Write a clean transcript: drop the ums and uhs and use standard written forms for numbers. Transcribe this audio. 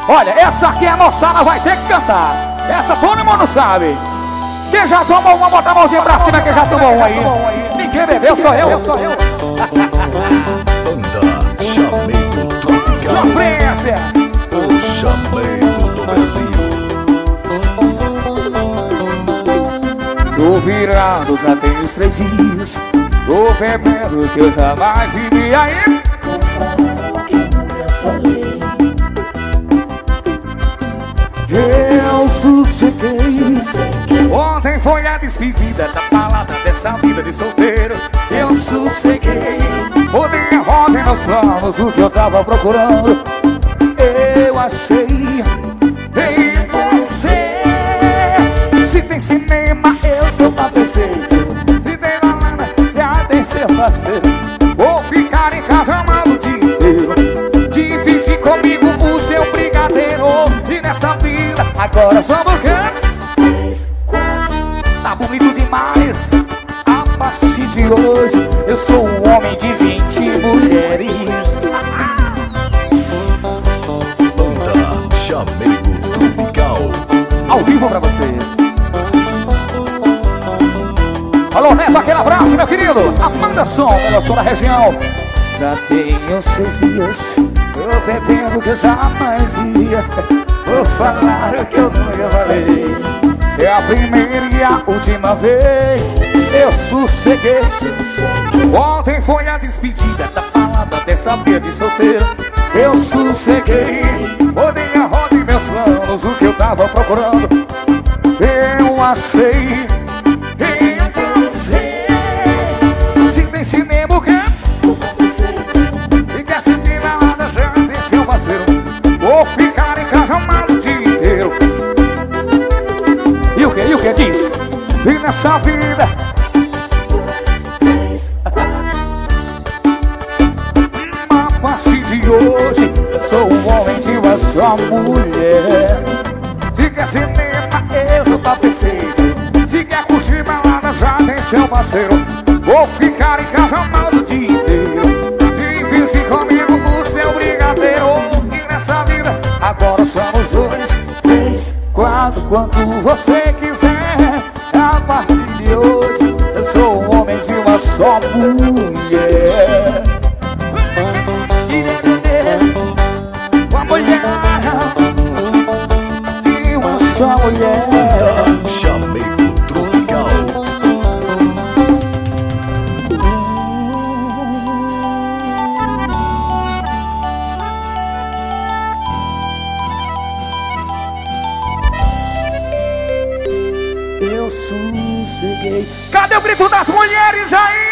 Olha, essa aqui a moçada vai ter que cantar. Essa todo mundo sabe. Quem já tomou uma, bota a mãozinha pra cima. Quem já tomou um aí? Ninguém bebeu, só eu. Banda Chamego Tropical. Sofrência. O Chamego do Brasil. Tô virado, já tem uns 3 dias. Tô bebendo que eu jamais vivi aí. Eu sosseguei. Ontem foi a despedida da balada dessa vida de solteiro. Eu sosseguei. Mudei a rota e meus planos, o que eu tava procurando eu achei em você. Se tem cinema, eu sou pra perfeito. Se tem balada, já tem seu parceiro. Vou ficar em casa amando o dia inteiro. Dividir comigo o seu brigadeiro. E nessa vida, agora somos grandes. Tá bonito demais. A partir de hoje, eu sou um homem de 20 mulheres. Banda Chamego Tropical. Ao vivo pra você. Alô, Neto, aquele abraço, meu querido. Amanda Som, melhor som da região. Já tenho 6 dias, tô bebendo que eu jamais ia. Vou falar o que eu nunca falei. É a primeira e a última vez. Eu sosseguei. Ontem foi a despedida da balada dessa vida de solteiro. Eu sosseguei. Mudei a roda e meus planos, o que eu tava procurando eu achei em você. Se tem cinema, o quê? E quer sentir balada, já tem seu parceiro. Vou ficar em casa amado o dia inteiro. E o que? E o que diz? E nessa vida a partir de hoje sou um homem de uma só mulher. Se quer cinema, eu sou tá perfeito. Se quer curtir balada, já tem seu parceiro. Vou ficar em casa amado o dia inteiro. Divide comigo o seu brigadeiro. E nessa vida, agora somos 2, 3, 4, quanto você quiser. A partir de hoje, eu sou um homem de uma só mulher. Uma mulher de uma só mulher. Chamego Tropical. Eu sosseguei. Cadê o grito das mulheres aí?